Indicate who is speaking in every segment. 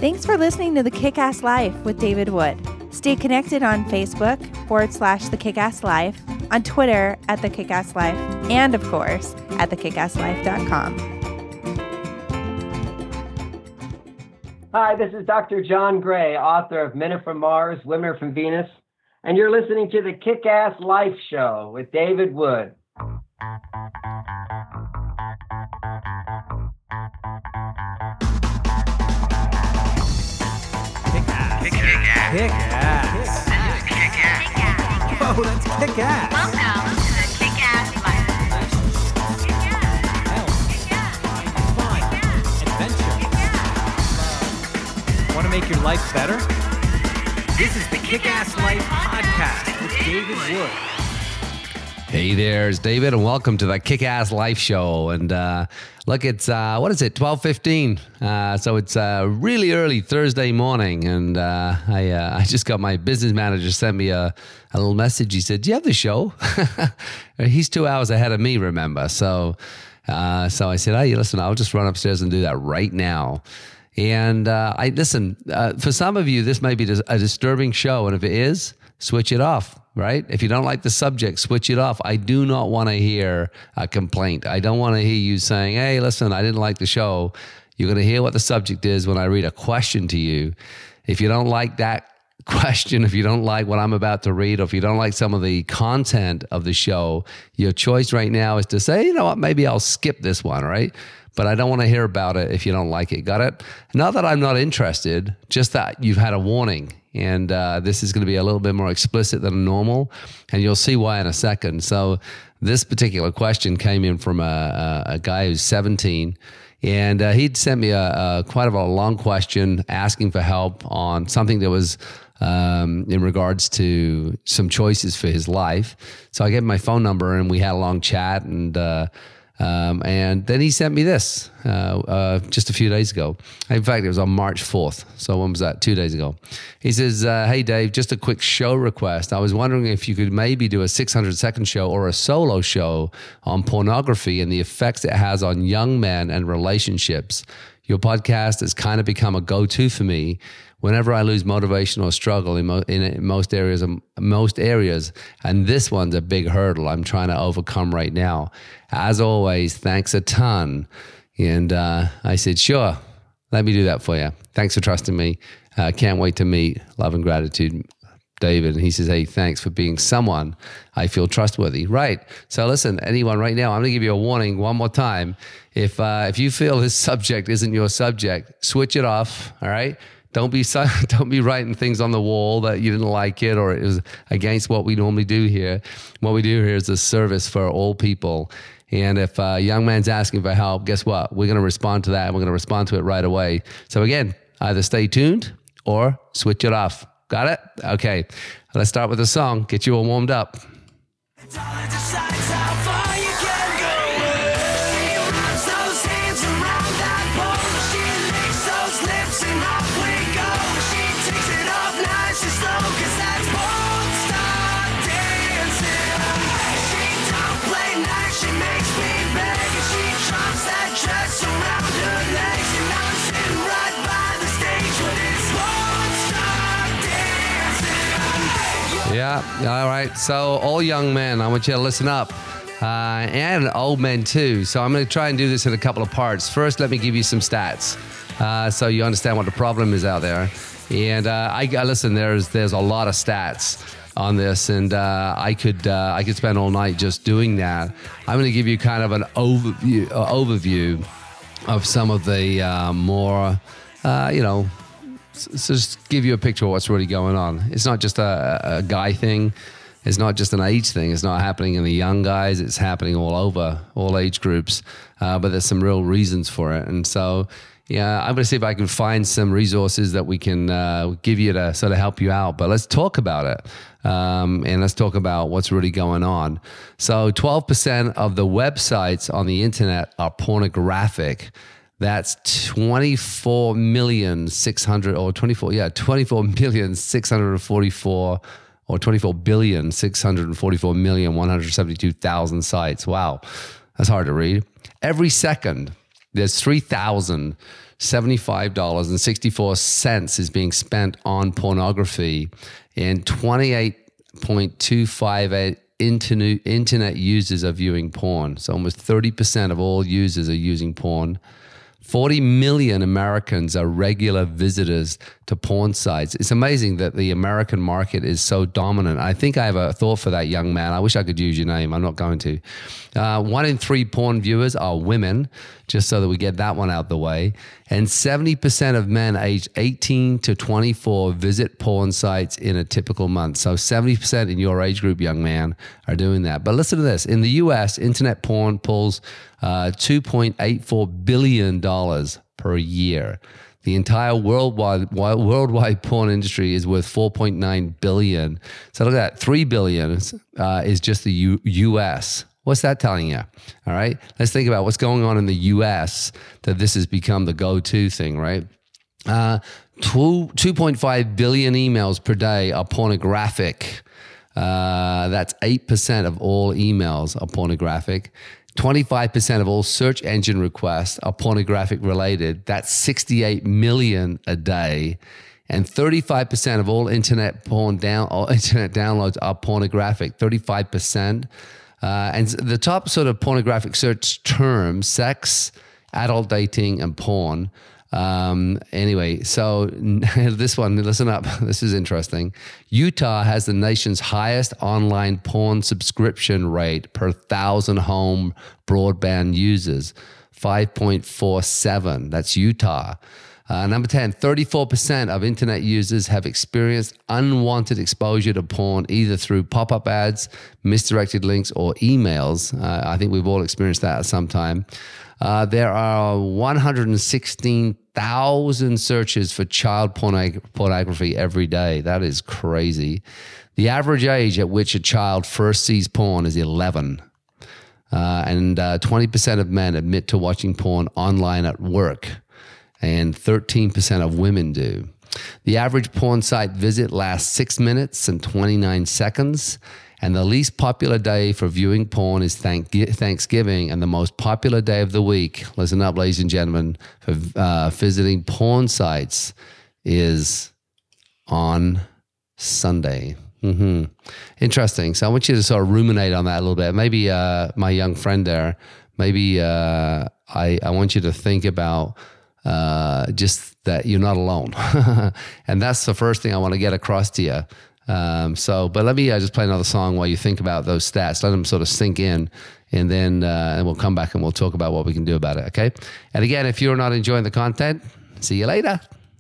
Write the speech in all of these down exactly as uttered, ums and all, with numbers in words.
Speaker 1: Thanks for listening to The Kick-Ass Life with David Wood. Stay connected on Facebook forward slash The Kick-Ass Life, on Twitter at The Kick-Ass Life, and of course at the kick ass life dot com.
Speaker 2: Hi, this is Doctor John Gray, author of Men Are From Mars, Women Are From Venus, and you're listening to The Kick-Ass Life Show with David Wood.
Speaker 3: Kick-ass. Kick-ass. Kick-ass. Kick-ass. Whoa, that's kick-ass.
Speaker 4: Welcome to the Kick-Ass Life.
Speaker 3: Health. Fun. Adventure. Want to make your life better? This is the Kick-Ass Life Podcast with David Wood.
Speaker 5: Hey there, it's David, and welcome to the Kick-Ass Life Show. And uh, look, it's, uh, what is it, twelve fifteen. Uh, so it's uh, really early Thursday morning, and uh, I uh, I just got my business manager sent me a, a little message. He said, do you have the show? He's two hours ahead of me, remember? So, uh, so I said, hey, listen, I'll just run upstairs and do that right now. And uh, I listen, uh, for some of you, this may be a disturbing show, and if it is, switch it off. Right? If you don't like the subject, switch it off. I do not want to hear a complaint. I don't want to hear you saying, hey, listen, I didn't like the show. You're going to hear what the subject is when I read a question to you. If you don't like that question, if you don't like what I'm about to read, or if you don't like some of the content of the show, your choice right now is to say, you know what, maybe I'll skip this one, right? But I don't want to hear about it if you don't like it. Got it? Not that I'm not interested, just that you've had a warning. And uh, this is going to be a little bit more explicit than normal, and you'll see why in a second. So this particular question came in from a, a, a guy who's seventeen, and uh, he'd sent me a, a quite of a long question asking for help on something that was um, in regards to some choices for his life. So I gave him my phone number, and we had a long chat, and uh, Um, and then he sent me this uh, uh, just a few days ago. In fact, it was on March fourth. So when was that? Two days ago. He says, uh, hey, Dave, just a quick show request. I was wondering if you could maybe do a six hundred second show or a solo show on pornography and the effects it has on young men and relationships. Your podcast has kind of become a go-to for me whenever I lose motivation or struggle in, mo- in most areas, most areas, and this one's a big hurdle I'm trying to overcome right now. As always, thanks a ton. And uh, I said, sure, let me do that for you. Thanks for trusting me. Uh, can't wait to meet. Love and gratitude, David. And he says, hey, thanks for being someone I feel trustworthy. Right. So listen, anyone right now, I'm going to give you a warning one more time. If uh, if you feel this subject isn't your subject, switch it off. All right. Don't be don't be writing things on the wall that you didn't like it or it was against what we normally do here. What we do here is a service for all people. And if a young man's asking for help, guess what? We're going to respond to that, and we're going to respond to it right away. So again, either stay tuned or switch it off. Got it? Okay. Let's start with a song. Get you all warmed up. Yeah, all right. So all young men, I want you to listen up. Uh, and old men too. So I'm going to try and do this in a couple of parts. First, let me give you some stats uh, so you understand what the problem is out there. And uh, I, I listen, there's there's a lot of stats on this, and uh, I could uh, I could spend all night just doing that. I'm going to give you kind of an overview uh, overview of some of the uh, more, uh, you know, so just give you a picture of what's really going on. It's not just a, a guy thing. It's not just an age thing. It's not happening in the young guys. It's happening all over, all age groups. Uh, but there's some real reasons for it. And so, yeah, I'm going to see if I can find some resources that we can uh, give you to sort of help you out. But let's talk about it. Um, and let's talk about what's really going on. So twelve percent of the websites on the internet are pornographic. That's twenty-four million six hundred or twenty-four, yeah, twenty-four million six hundred forty-four or twenty-four billion six hundred forty-four million one hundred seventy-two thousand sites. Wow, that's hard to read. Every second, there's three thousand seventy-five dollars and sixty-four cents is being spent on pornography, and twenty-eight point two five eight internet internet users are viewing porn. So almost thirty percent of all users are using porn. forty million Americans are regular visitors to porn sites. It's amazing that the American market is so dominant. I think I have a thought for that young man. I wish I could use your name. I'm not going to. Uh, one in three porn viewers are women, just so that we get that one out the way. And seventy percent of men aged eighteen to twenty-four visit porn sites in a typical month. So seventy percent in your age group, young man, are doing that. But listen to this. In the U S, internet porn pulls uh, two point eight four billion dollars per year. The entire worldwide worldwide porn industry is worth four point nine billion dollars. So look at that, three billion dollars uh, is just the U- U.S. What's that telling you? All right, let's think about what's going on in the U S that this has become the go-to thing, right? Uh, two, two point five billion emails per day are pornographic. Uh, that's eight percent of all emails are pornographic. twenty-five percent of all search engine requests are pornographic related. That's sixty-eight million a day. And thirty-five percent of all internet porn down or internet downloads are pornographic. thirty-five percent. Uh, and the top sort of pornographic search terms: sex, adult dating, and porn. Um, anyway, so this one, listen up. This is interesting. Utah has the nation's highest online porn subscription rate per thousand home broadband users, five point four seven. That's Utah. Uh, number ten, thirty-four percent of internet users have experienced unwanted exposure to porn, either through pop-up ads, misdirected links, or emails. Uh, I think we've all experienced that at some time. Uh, there are one hundred sixteen thousand searches for child pornog- pornography every day. That is crazy. The average age at which a child first sees porn is eleven. Uh, and uh, twenty percent of men admit to watching porn online at work, and thirteen percent of women do. The average porn site visit lasts six minutes and twenty-nine seconds. And the least popular day for viewing porn is thank- Thanksgiving, and the most popular day of the week, listen up, ladies and gentlemen, for uh, visiting porn sites is on Sunday. Mm-hmm. Interesting. So I want you to sort of ruminate on that a little bit. Maybe uh, my young friend there, maybe uh, I, I want you to think about uh, just that you're not alone. And that's the first thing I want to get across to you. Um, so, but let me uh, just play another song while you think about those stats. Let them sort of sink in, and then uh, and we'll come back and we'll talk about what we can do about it, okay? And again, if you're not enjoying the content, see you later.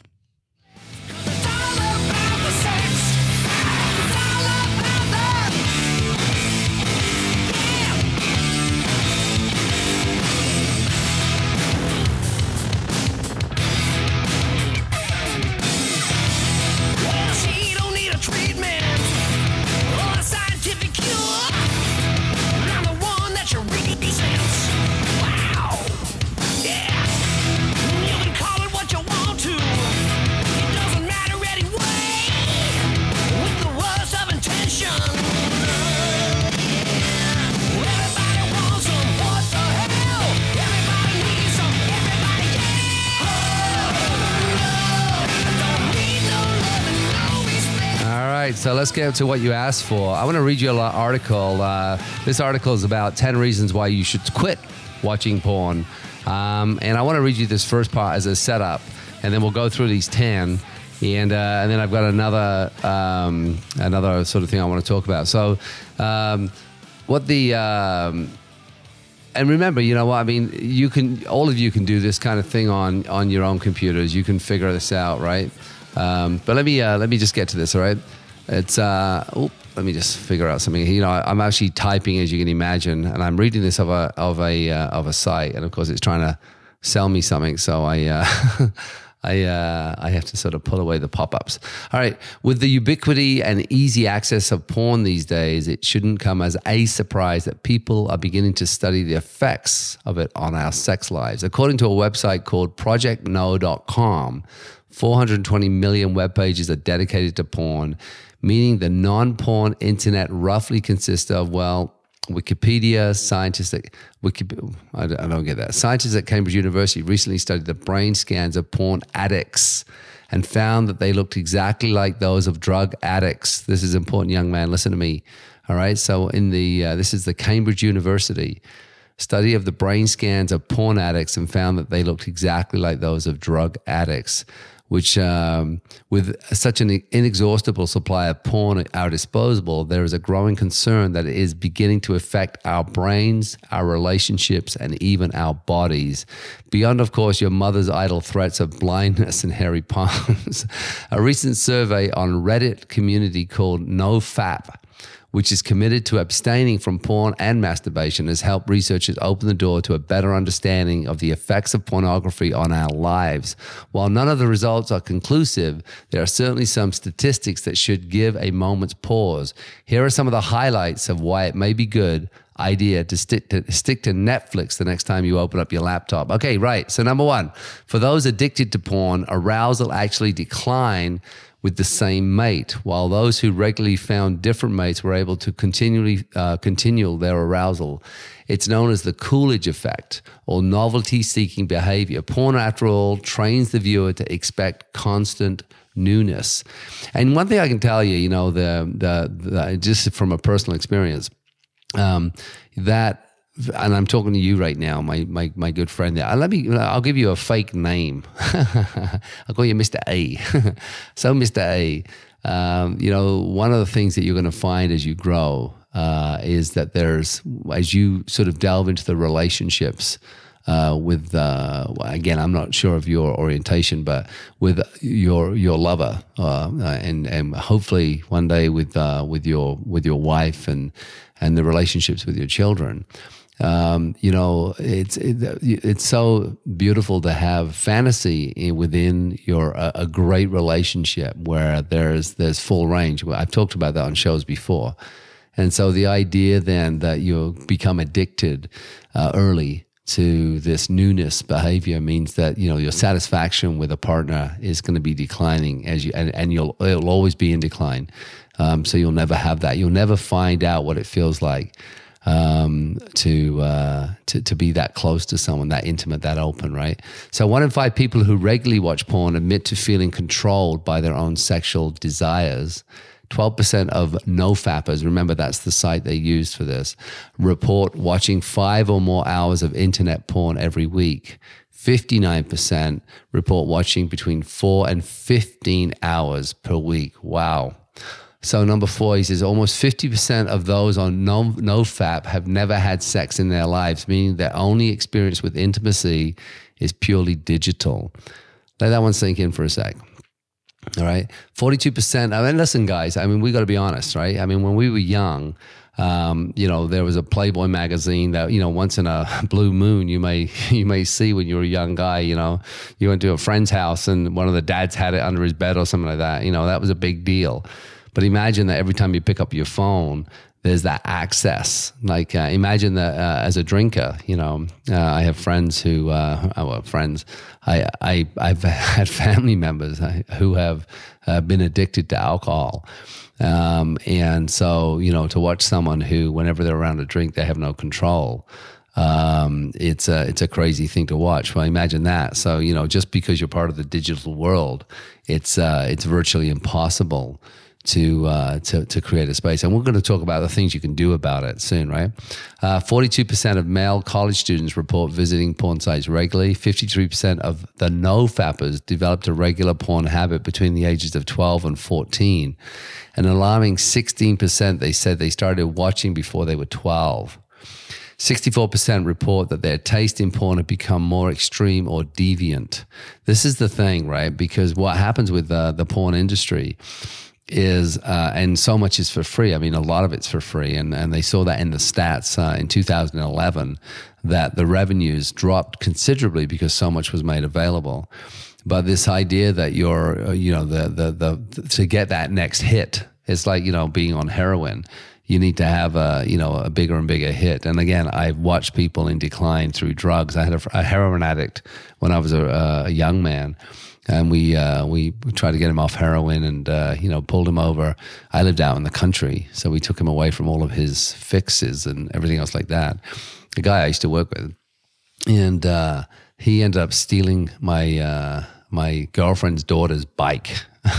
Speaker 5: So let's get to what you asked for. I want to read you an article. Uh, this article is about ten reasons why you should quit watching porn. Um, and I want to read you this first part as a setup, and then we'll go through these ten. And uh, and then I've got another um, another sort of thing I want to talk about. So um, what the... Um, and remember, you know what, I mean, you can, all of you can do this kind of thing on, on your own computers. You can figure this out, right? Um, but let me uh, let me just get to this, all right? It's, uh, oh, let me just figure out something. You know, I'm actually typing, as you can imagine, and I'm reading this of a of a uh, of a site, and of course, it's trying to sell me something. So I, uh, I, uh, I have to sort of pull away the pop-ups. All right, with the ubiquity and easy access of porn these days, it shouldn't come as a surprise that people are beginning to study the effects of it on our sex lives. According to a website called project no dot com, four hundred twenty million web pages are dedicated to porn, meaning the non-porn internet roughly consists of, well, Wikipedia, scientists at Wikipedia, I don't, I don't get that. Scientists at Cambridge University recently studied the brain scans of porn addicts and found that they looked exactly like those of drug addicts. This is important, young man. Listen to me. All right. So in the uh, this is the Cambridge University study of the brain scans of porn addicts and found that they looked exactly like those of drug addicts, which um, with such an inexhaustible supply of porn at our disposal, there is a growing concern that it is beginning to affect our brains, our relationships, and even our bodies. Beyond, of course, your mother's idle threats of blindness and hairy palms. A recent survey on Reddit community called NoFap, which is committed to abstaining from porn and masturbation, has helped researchers open the door to a better understanding of the effects of pornography on our lives. While none of the results are conclusive, there are certainly some statistics that should give a moment's pause. Here are some of the highlights of why it may be good idea to stick to stick to Netflix the next time you open up your laptop. Okay, right. So number one, for those addicted to porn, arousal actually declined with the same mate, while those who regularly found different mates were able to continually uh, continue their arousal. It's known as the Coolidge effect or novelty-seeking behavior. Porn, after all, trains the viewer to expect constant newness. And one thing I can tell you, you know, the the, the just from a personal experience, um, that. And I'm talking to you right now, my my my good friend there. Let me, I'll give you a fake name. I'll call you Mister A. So Mister A, um, you know, one of the things that you're going to find as you grow uh, is that there's, as you sort of delve into the relationships uh, with, uh, again, I'm not sure of your orientation, but with your your lover, uh, and and hopefully one day with uh, with your with your wife and and the relationships with your children. Um, you know, it's it, it's so beautiful to have fantasy within your a, a great relationship where there's there's full range. I've talked about that on shows before, and so the idea then that you become addicted uh, early to this newness behavior means that, you know, your satisfaction with a partner is going to be declining as you and, and you'll it'll always be in decline. Um, so you'll never have that. You'll never find out what it feels like um, to, uh, to to be that close to someone, that intimate, that open, right? So one in five people who regularly watch porn admit to feeling controlled by their own sexual desires. twelve percent of NoFappers, remember that's the site they used for this, report watching five or more hours of internet porn every week. fifty-nine percent report watching between four and fifteen hours per week. Wow. So number four, he says almost fifty percent of those on no, NoFap have never had sex in their lives, meaning their only experience with intimacy is purely digital. Let that one sink in for a sec. All right. forty-two percent. I mean, listen, guys, I mean, we got to be honest, right? I mean, when we were young, um, you know, there was a Playboy magazine that, you know, once in a blue moon, you may, you may see when you're a young guy, you know, you went to a friend's house and one of the dads had it under his bed or something like that. You know, that was a big deal. But imagine that every time you pick up your phone, there's that access. Like, uh, imagine that uh, as a drinker, you know, uh, I have friends who, uh, well, friends, I, I, I've had family members who have uh, been addicted to alcohol. Um, and so, you know, to watch someone who, whenever they're around a drink, they have no control. Um, it's a, it's a crazy thing to watch. Well, imagine that. So, you know, just because you're part of the digital world, it's, uh, it's virtually impossible to uh, to to create a space. And we're going to talk about the things you can do about it soon, right? Uh, forty-two percent of male college students report visiting porn sites regularly. fifty-three percent of the NoFappers developed a regular porn habit between the ages of twelve and fourteen. An alarming sixteen percent, they said they started watching before they were twelve. sixty-four percent report that their taste in porn had become more extreme or deviant. This is the thing, right? Because what happens with uh, the porn industry is, uh, and so much is for free. I mean, a lot of it's for free. And, and they saw that in the stats uh, in two thousand eleven, that the revenues dropped considerably because so much was made available. But this idea that you're, uh, you know, the, the, the, to get that next hit, it's like, you know, being on heroin. You need to have a, you know, a bigger and bigger hit. And again, I've watched people in decline through drugs. I had a, a heroin addict when I was a, a young man. and we uh, we tried to get him off heroin, and uh, you know, pulled him over. I lived out in the country, so we took him away from all of his fixes and everything else like that. The guy I used to work with, and uh, he ended up stealing my uh, my girlfriend's daughter's bike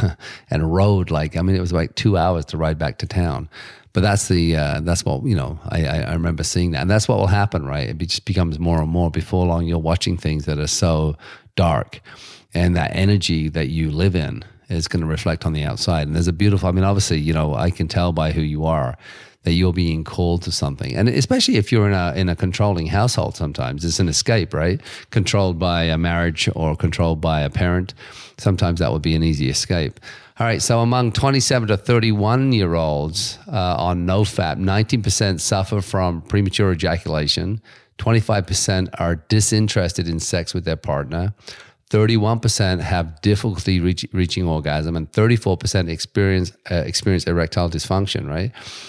Speaker 5: and rode like I mean, it was like two hours to ride back to town. But that's the uh, that's what you know. I, I remember seeing that, and that's what will happen, right? It just becomes more and more. Before long, you're watching things that are so dark, and that energy that you live in is going to reflect on the outside. And there's a beautiful. I mean, obviously, you know, I can tell by who you are that you're being called to something, and especially if you're in a in a controlling household. Sometimes it's an escape, right? Controlled by a marriage or controlled by a parent. Sometimes that would be an easy escape. All right, so among twenty-seven to thirty-one year olds uh, on NoFap, nineteen percent suffer from premature ejaculation, twenty-five percent are disinterested in sex with their partner, thirty-one percent have difficulty reach, reaching orgasm, and thirty-four percent experience uh, experience erectile dysfunction, right?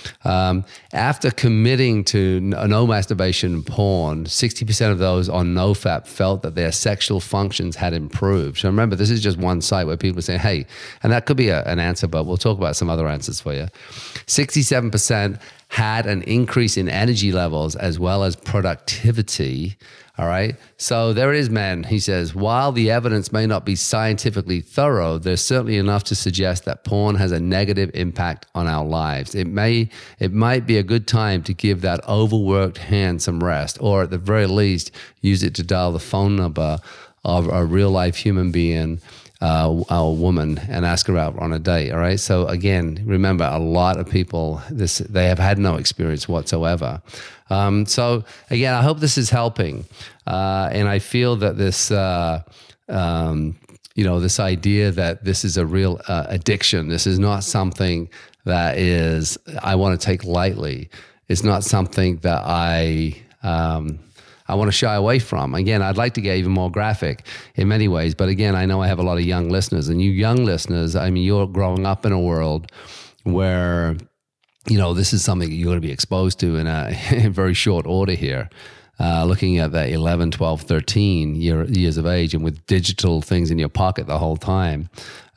Speaker 5: Um, after committing to no masturbation porn, sixty percent of those on NoFap felt that their sexual functions had improved. So remember, this is just one site where people say, hey, and that could be a, an answer, but we'll talk about some other answers for you. sixty-seven percent had an increase in energy levels as well as productivity. All right. So there it is, man. He says, while the evidence may not be scientifically thorough, there's certainly enough to suggest that porn has a negative impact on our lives. It may, it might be a good time to give that overworked hand some rest, or at the very least, use it to dial the phone number of a real life human being, uh, a woman, and ask her out on a date. All right. So again, remember, a lot of people, this, they have had no experience whatsoever. Um, so again, I hope this is helping. Uh, and I feel that this, uh, um, you know, this idea that this is a real uh, addiction, this is not something that is, I want to take lightly. It's not something that I, um, I want to shy away from. Again, I'd like to get even more graphic in many ways, but again, I know I have a lot of young listeners, and you young listeners, I mean, you're growing up in a world where, you know, this is something you're going to be exposed to in a in very short order here. Uh, looking at that eleven, twelve, thirteen year, years of age, and with digital things in your pocket the whole time,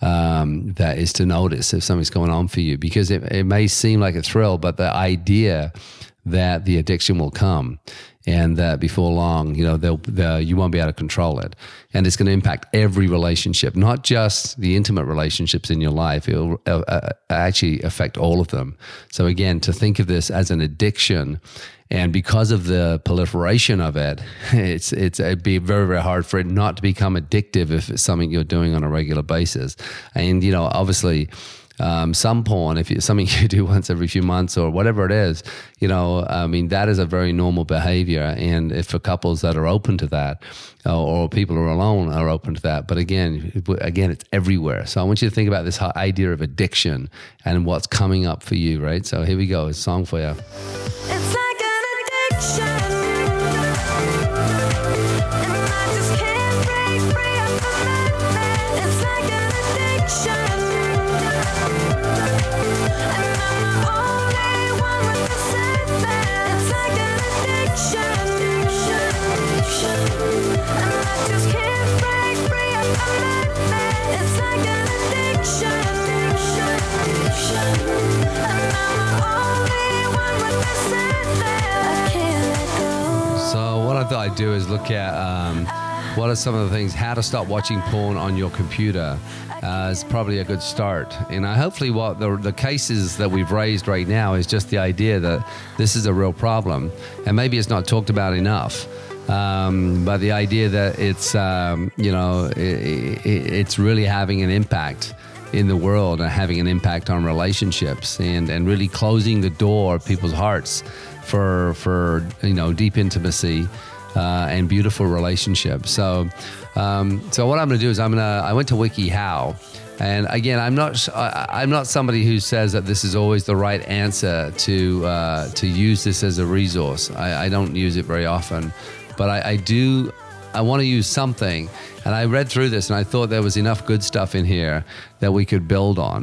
Speaker 5: um, that is to notice if something's going on for you, because it, it may seem like a thrill, but the idea that the addiction will come, and that before long, you know, they'll, they'll, you won't be able to control it. And it's going to impact every relationship, not just the intimate relationships in your life. It'll uh, actually affect all of them. So again, to think of this as an addiction, and because of the proliferation of it, it's it's it'd be very, very hard for it not to become addictive if it's something you're doing on a regular basis. And, you know, obviously, Um, some porn, if it's something you do once every few months or whatever it is, you know, I mean, that is a very normal behavior. And if for couples that are open to that, uh, or people who are alone are open to that. But again, again, it's everywhere. So I want you to think about this idea of addiction and what's coming up for you, right? So here we go. It's a song for you.
Speaker 6: It's like an addiction, and I just can't break free of it. It's like an addiction.
Speaker 5: So what I thought I'd do is look at um, what are some of the things, how to stop watching porn on your computer. Uh, is probably a good start. And I, hopefully what the, the cases that we've raised right now is just the idea that this is a real problem. And maybe it's not talked about enough. Um, but the idea that it's, um, you know, it, it, it's really having an impact in the world and having an impact on relationships, and, and really closing the door of people's hearts for, for you know, deep intimacy uh, and beautiful relationships. So, um, so what I'm going to do is I'm going to, I went to WikiHow, and again, I'm not, I, I'm not somebody who says that this is always the right answer to, uh, to use this as a resource. I, I don't use it very often, but I, I do, I want to use something. And I read through this and I thought there was enough good stuff in here that we could build on.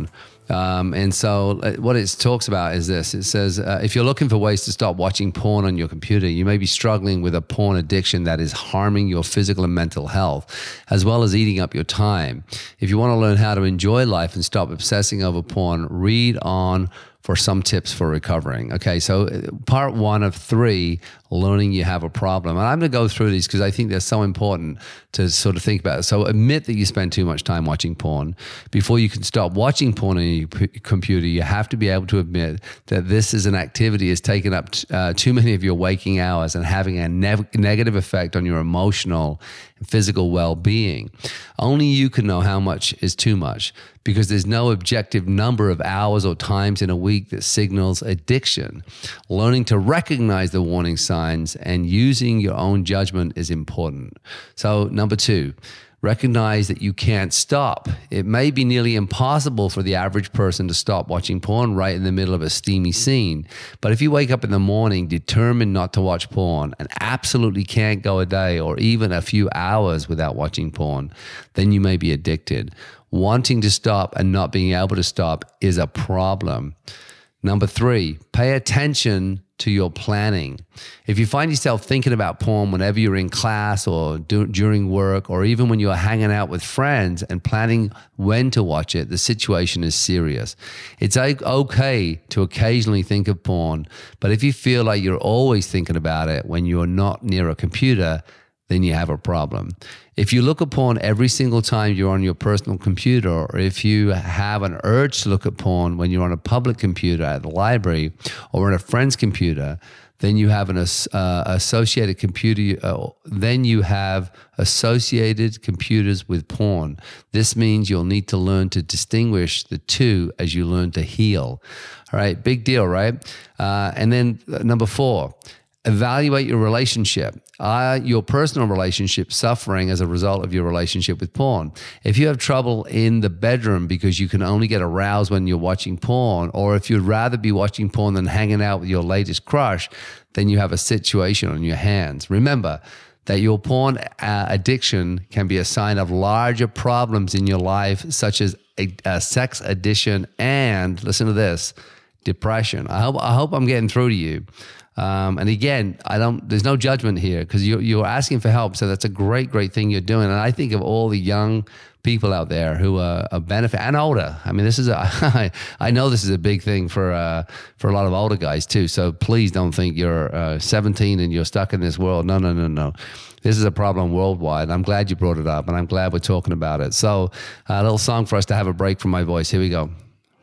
Speaker 5: Um, and so uh, what it talks about is this. It says, uh, if you're looking for ways to stop watching porn on your computer, you may be struggling with a porn addiction that is harming your physical and mental health, as well as eating up your time. If you want to learn how to enjoy life and stop obsessing over porn, read on for some tips for recovering. Okay, so part one of three, learning you have a problem. And I'm going to go through these because I think they're so important to sort of think about it. So admit that you spend too much time watching porn. Before you can stop watching porn on your p- computer, you have to be able to admit that this is an activity has taken up t- uh, too many of your waking hours and having a ne- negative effect on your emotional and physical well-being. Only you can know how much is too much, because there's no objective number of hours or times in a week that signals addiction. Learning to recognize the warning signs and using your own judgment is important. So number two, recognize that you can't stop. It may be nearly impossible for the average person to stop watching porn right in the middle of a steamy scene. But if you wake up in the morning determined not to watch porn and absolutely can't go a day or even a few hours without watching porn, then you may be addicted. Wanting to stop and not being able to stop is a problem. Number three, pay attention to your planning. If you find yourself thinking about porn whenever you're in class or do, during work, or even when you're hanging out with friends and planning when to watch it, the situation is serious. It's okay to occasionally think of porn, but if you feel like you're always thinking about it when you're not near a computer, then you have a problem. If you look at porn every single time you're on your personal computer, or if you have an urge to look at porn when you're on a public computer at the library or on a friend's computer, then you have an uh, associated computer. Uh, then you have associated computers with porn. This means you'll need to learn to distinguish the two as you learn to heal. All right, big deal, right? Uh, and then uh, number four, evaluate your relationship. Are your personal relationship suffering as a result of your relationship with porn? If you have trouble in the bedroom because you can only get aroused when you're watching porn, or if you'd rather be watching porn than hanging out with your latest crush, then you have a situation on your hands. Remember that your porn uh, addiction can be a sign of larger problems in your life, such as a, a sex addiction and, listen to this, depression. I hope I hope I'm getting through to you. Um, and again, I don't. There's no judgment here, because you're you're asking for help. So that's a great, great thing you're doing. And I think of all the young people out there who are a benefit, and older. I mean, this is a. I know this is a big thing for uh, for a lot of older guys too. So please don't think you're uh, seventeen and you're stuck in this world. No, no, no, no. This is a problem worldwide. I'm glad you brought it up, and I'm glad we're talking about it. So a little song for us to have a break from my voice. Here we go.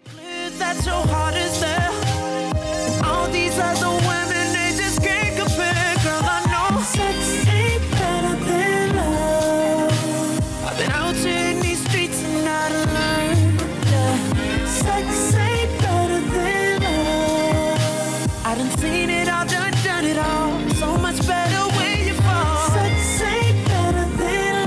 Speaker 6: That's your heart is there. All these other women, they just can't compare. Girl, I know sex ain't better than love. I've been out here in these streets and I done learned, yeah. Sex ain't better than love. I done seen it all, done, done it all. So much better when you fall. Sex ain't better than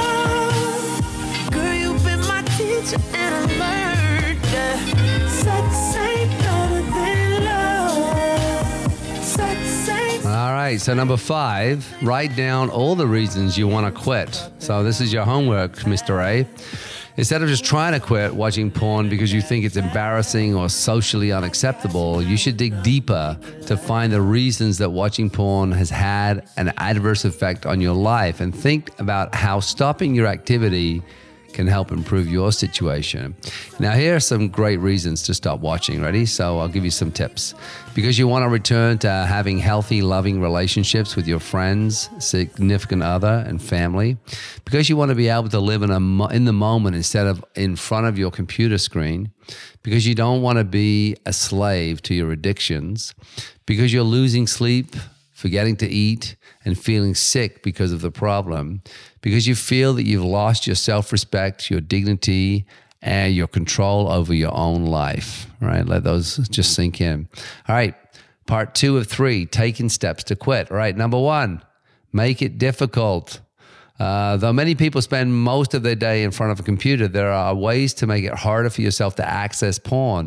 Speaker 6: love. Girl, you've been my teacher and I learned, yeah. Sex ain't better than love. Sex ain't.
Speaker 5: All right, so number five, write down all the reasons you want to quit. So this is your homework, Mister A. Instead of just trying to quit watching porn because you think it's embarrassing or socially unacceptable, you should dig deeper to find the reasons that watching porn has had an adverse effect on your life, and think about how stopping your activity can help improve your situation. Now, here are some great reasons to stop watching. Ready? So I'll give you some tips. Because you want to return to having healthy, loving relationships with your friends, significant other, and family. Because you want to be able to live in a mo- in the moment instead of in front of your computer screen. Because you don't want to be a slave to your addictions. Because you're losing sleep, forgetting to eat, and feeling sick because of the problem, because you feel that you've lost your self-respect, your dignity, and your control over your own life. All right, let those just sink in. All right, part two of three, taking steps to quit. All right, number one, make it difficult. Uh, though many people spend most of their day in front of a computer, there are ways to make it harder for yourself to access porn.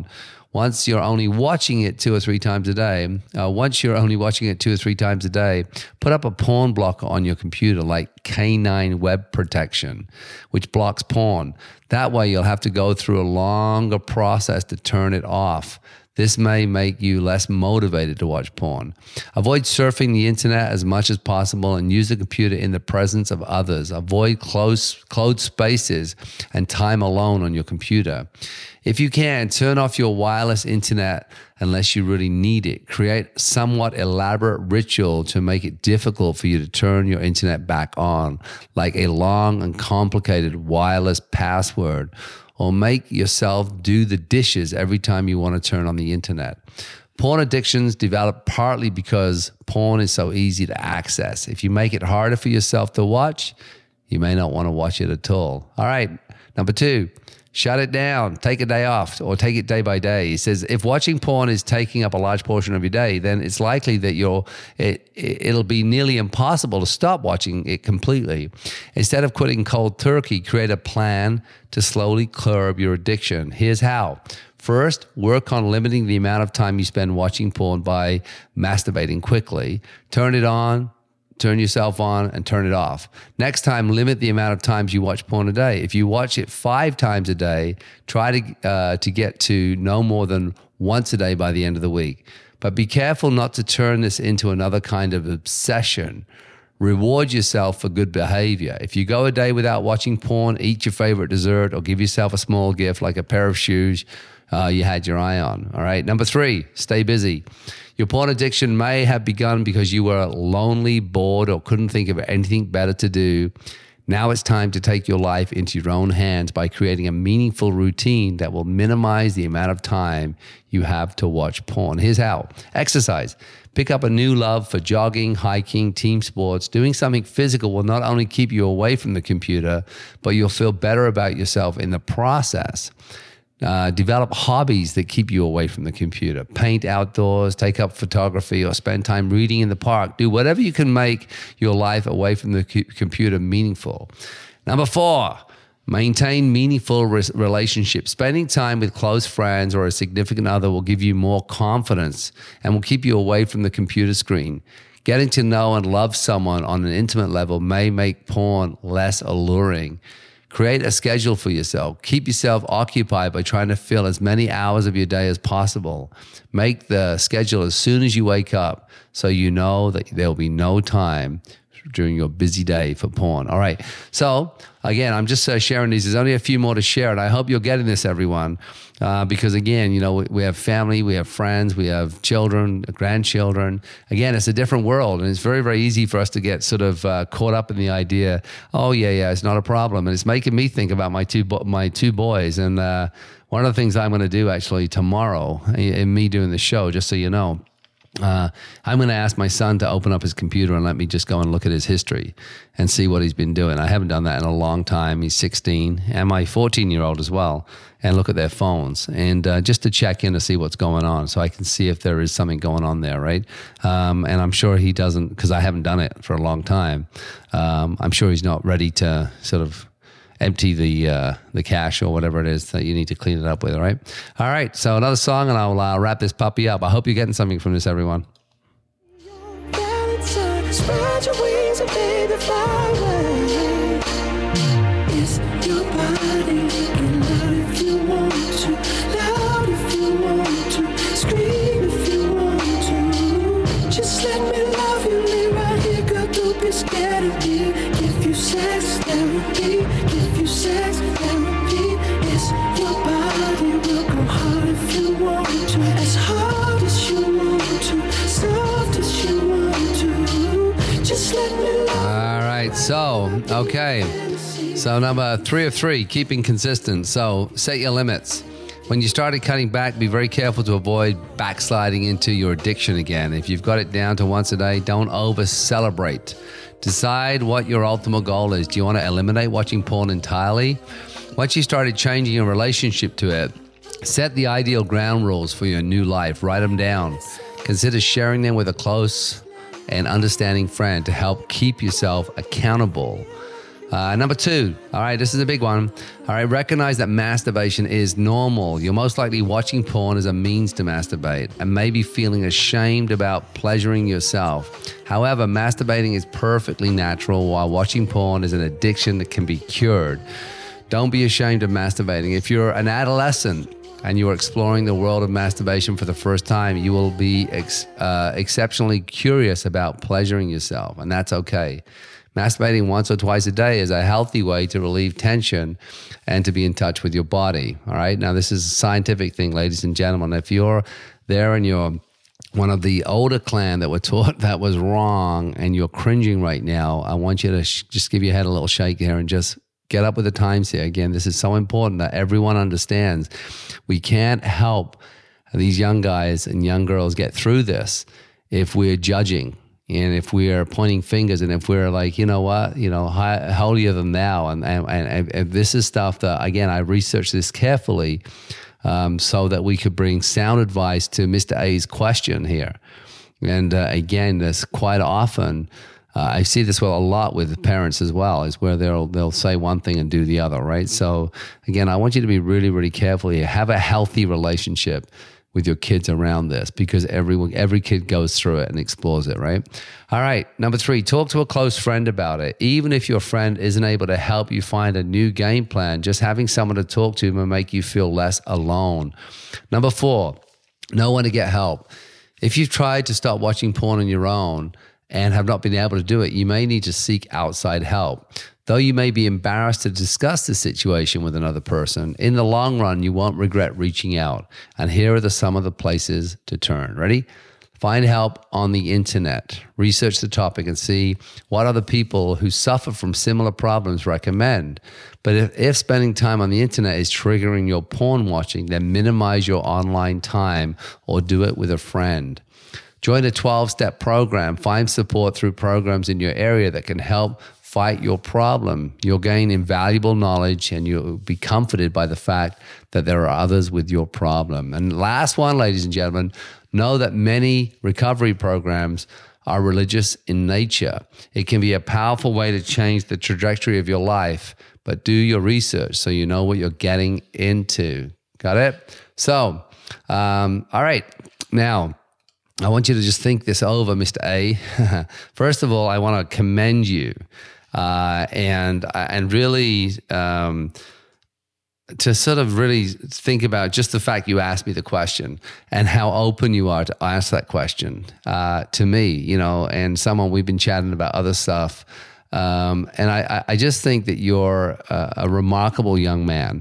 Speaker 5: Once you're only watching it two or three times a day, uh, once you're only watching it two or three times a day, put up a porn blocker on your computer like K nine Web Protection, which blocks porn. That way you'll have to go through a longer process to turn it off. This may make you less motivated to watch porn. Avoid surfing the internet as much as possible and use the computer in the presence of others. Avoid close, closed spaces and time alone on your computer. If you can, turn off your wireless internet unless you really need it. Create somewhat elaborate ritual to make it difficult for you to turn your internet back on, like a long and complicated wireless password. Or make yourself do the dishes every time you want to turn on the internet. Porn addictions develop partly because porn is so easy to access. If you make it harder for yourself to watch, you may not want to watch it at all. All right, number two, shut it down. Take a day off or take it day by day. He says if watching porn is taking up a large portion of your day, then it's likely that you're it, it'll be nearly impossible to stop watching it completely. Instead of quitting cold turkey, create a plan to slowly curb your addiction. Here's how. First, work on limiting the amount of time you spend watching porn by masturbating quickly. Turn it on, turn yourself on, and turn it off. Next time, limit the amount of times you watch porn a day. If you watch it five times a day, try to uh, to get to no more than once a day by the end of the week. But be careful not to turn this into another kind of obsession. Reward yourself for good behavior. If you go a day without watching porn, eat your favorite dessert or give yourself a small gift like a pair of shoes uh, you had your eye on. All right. Number three, stay busy. Your porn addiction may have begun because you were lonely, bored, or couldn't think of anything better to do. Now it's time to take your life into your own hands by creating a meaningful routine that will minimize the amount of time you have to watch porn. Here's how. Exercise. Pick up a new love for jogging, hiking, team sports. Doing something physical will not only keep you away from the computer, but you'll feel better about yourself in the process. Uh, develop hobbies that keep you away from the computer. Paint outdoors, take up photography, or spend time reading in the park. Do whatever you can make your life away from the co- computer meaningful. Number four, maintain meaningful re- relationships. Spending time with close friends or a significant other will give you more confidence and will keep you away from the computer screen. Getting to know and love someone on an intimate level may make porn less alluring. Create a schedule for yourself. Keep yourself occupied by trying to fill as many hours of your day as possible. Make the schedule as soon as you wake up so you know that there will be no time during your busy day for porn. All right. So again, I'm just uh, sharing these. There's only a few more to share, and I hope you're getting this, everyone, uh, because again, you know, we, we have family, we have friends, we have children, grandchildren. Again, it's a different world, and it's very, very easy for us to get sort of uh, caught up in the idea. Oh yeah, yeah, it's not a problem, and it's making me think about my two bo- my two boys. And uh, one of the things I'm going to do actually tomorrow, in me doing the show, just so you know. Uh, I'm going to ask my son to open up his computer and let me just go and look at his history and see what he's been doing. I haven't done that in a long time. He's sixteen, and my fourteen-year-old as well, and look at their phones, and uh, just to check in to see what's going on so I can see if there is something going on there, right? Um, and I'm sure he doesn't, because I haven't done it for a long time. Um, I'm sure he's not ready to sort of empty the uh, the cache or whatever it is that you need to clean it up with, right? All right, so another song, and I'll uh, wrap this puppy up. I hope you're getting something from this, everyone.
Speaker 6: Spread your wings and baby fly away. It's your body making loud if you want to, loud if you want to, scream if you want to. Just let me love you, lay right here, girl, don't be scared of me. Give you sex therapy, give you sex therapy. It's your body, will go hard if you want to, as hard as you want to, soft as you want to. Just let me love.
Speaker 5: All right, so, okay. So number three of three, keeping consistent. So set your limits. When you started cutting back, be very careful to avoid backsliding into your addiction again. If you've got it down to once a day, don't over-celebrate. Decide what your ultimate goal is. Do you want to eliminate watching porn entirely? Once you started changing your relationship to it, set the ideal ground rules for your new life. Write them down. Consider sharing them with a close and understanding friend to help keep yourself accountable. Uh, number two, all right, this is a big one. All right, recognize that masturbation is normal. You're most likely watching porn as a means to masturbate and maybe feeling ashamed about pleasuring yourself. However, masturbating is perfectly natural, while watching porn is an addiction that can be cured. Don't be ashamed of masturbating. If you're an adolescent and you are exploring the world of masturbation for the first time, you will be ex- uh, exceptionally curious about pleasuring yourself, and that's okay. Masturbating once or twice a day is a healthy way to relieve tension and to be in touch with your body. All right. Now, this is a scientific thing, ladies and gentlemen. If you're there and you're one of the older clan that were taught that was wrong and you're cringing right now, I want you to sh- just give your head a little shake here and just get up with the times here. Again, this is so important that everyone understands. We can't help these young guys and young girls get through this if we're judging. And if we are pointing fingers, and if we're like, you know what, you know, high, holier than thou, and, and, and, and this is stuff that, again, I researched this carefully um, so that we could bring sound advice to Mister A's question here. And uh, again, this quite often, uh, I see this well a lot with parents as well, is where they'll they'll say one thing and do the other, right? So again, I want you to be really, really careful here. Have a healthy relationship with your kids around this, because everyone, every kid goes through it and explores it, right? All right, number three, talk to a close friend about it. Even if your friend isn't able to help you find a new game plan, just having someone to talk to will make you feel less alone. Number four, know when to get help. If you've tried to stop watching porn on your own and have not been able to do it, you may need to seek outside help. Though you may be embarrassed to discuss the situation with another person, in the long run, you won't regret reaching out. And here are the, some of the places to turn. Ready? Find help on the internet. Research the topic and see what other people who suffer from similar problems recommend. But if, if spending time on the internet is triggering your porn watching, then minimize your online time or do it with a friend. Join a twelve-step program. Find support through programs in your area that can help fight your problem. You'll gain invaluable knowledge and you'll be comforted by the fact that there are others with your problem. And last one, ladies and gentlemen, know that many recovery programs are religious in nature. It can be a powerful way to change the trajectory of your life, but do your research so you know what you're getting into. Got it? So, um, all right. Now, I want you to just think this over, Mister A. First of all, I want to commend you. Uh, and and really um, to sort of really think about just the fact you asked me the question and how open you are to ask that question uh, to me, you know, and someone we've been chatting about other stuff. Um, and I, I just think that you're a, a remarkable young man.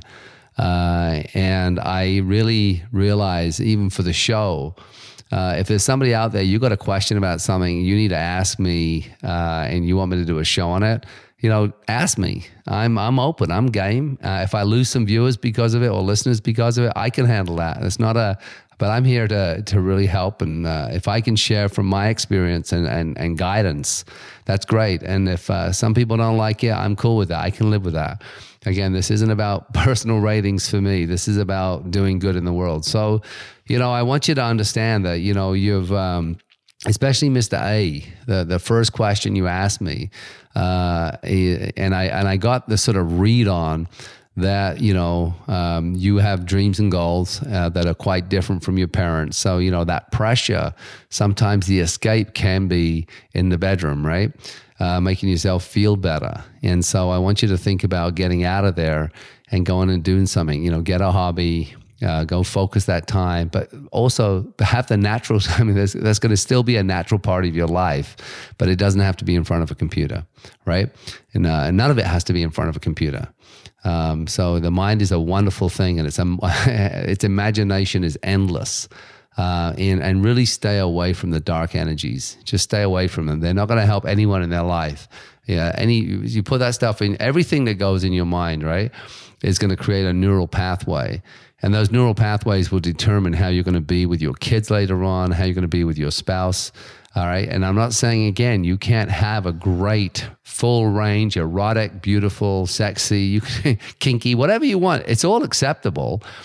Speaker 5: Uh, and I really realize, even for the show, Uh, if there's somebody out there, you got a question about something, you need to ask me, uh, and you want me to do a show on it, you know, ask me. I'm I'm open. I'm game. Uh, if I lose some viewers because of it or listeners because of it, I can handle that. It's not a, but I'm here to to really help. And uh, if I can share from my experience and and, and guidance, that's great. And if uh, some people don't like it, I'm cool with that. I can live with that. Again, this isn't about personal ratings for me. This is about doing good in the world. So, you know, I want you to understand that, you know, you've, um, especially Mister A, the, the first question you asked me, uh, and I and I got the sort of read on that, you know, um, you have dreams and goals uh, that are quite different from your parents. So, you know, that pressure, sometimes the escape can be in the bedroom, right? Uh, making yourself feel better. And so I want you to think about getting out of there and going and doing something, you know, get a hobby, uh, go focus that time, but also have the natural, I mean, there's, there's going to still be a natural part of your life, but it doesn't have to be in front of a computer, right? And, uh, and none of it has to be in front of a computer. Um, so the mind is a wonderful thing, and its, um, its imagination is endless. Uh, and, and really stay away from the dark energies. Just stay away from them. They're not going to help anyone in their life. Yeah, any you put that stuff in, everything that goes in your mind, right, is going to create a neural pathway. And those neural pathways will determine how you're going to be with your kids later on, how you're going to be with your spouse. All right. And I'm not saying, again, you can't have a great full range, erotic, beautiful, sexy, you can, kinky, whatever you want. It's all acceptable.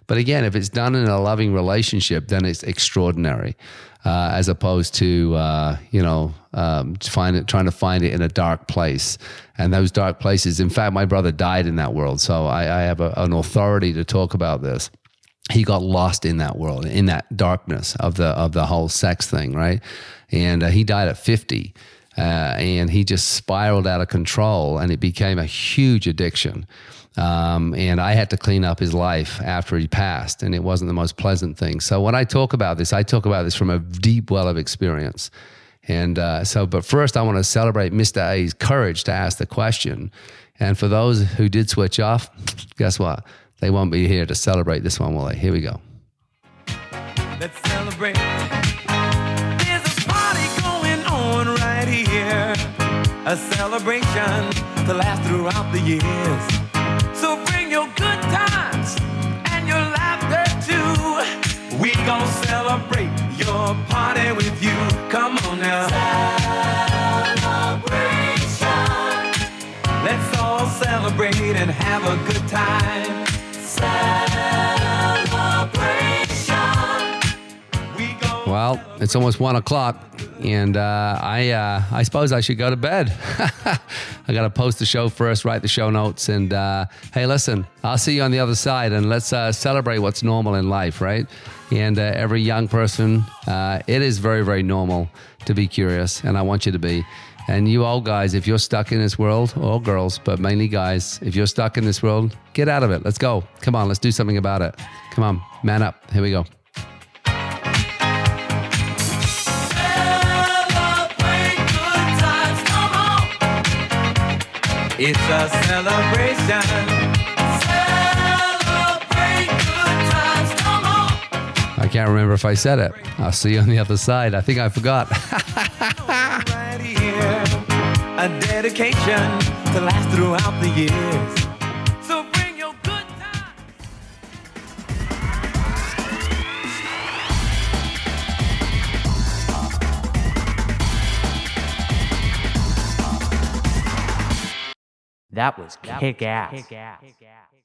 Speaker 5: But again, if it's done in a loving relationship, then it's extraordinary, uh, as opposed to, uh, you know, um, find it, trying to find it in a dark place. And those dark places, in fact, my brother died in that world. So I, I have a, an authority to talk about this. He got lost in that world, in that darkness of the of the whole sex thing, right? And uh, he died at fifty, uh, and he just spiraled out of control, and it became a huge addiction. Um, and I had to clean up his life after he passed, and it wasn't the most pleasant thing. So when I talk about this, I talk about this from a deep well of experience. And uh, so, but first, I want to celebrate Mister A's courage to ask the question. And for those who did switch off, guess what? They won't be here to celebrate this one, will they? Here we go.
Speaker 6: Let's celebrate. There's a party going on right here. A celebration to last throughout the years. So bring your good times and your laughter too. We gon' celebrate your party with you. Come on now. Celebration. Let's all celebrate and have a good time.
Speaker 5: Well, it's almost one o'clock, and uh, I uh, I suppose I should go to bed. I got to post the show first, write the show notes, and uh, hey, listen, I'll see you on the other side, and let's uh, celebrate what's normal in life, right? And uh, every young person, uh, it is very, very normal to be curious, and I want you to be. And you old guys, if you're stuck in this world, or girls, but mainly guys, if you're stuck in this world, get out of it. Let's go. Come on, let's do something about it. Come on, man up. Here we go.
Speaker 6: Celebrate good times, come on. It's a celebration. Celebrate good times, come on.
Speaker 5: I can't remember if I said it. I'll see you on the other side. I think I forgot.
Speaker 6: Right here, a dedication to last throughout the years. So bring your good times.
Speaker 7: That was kick ass.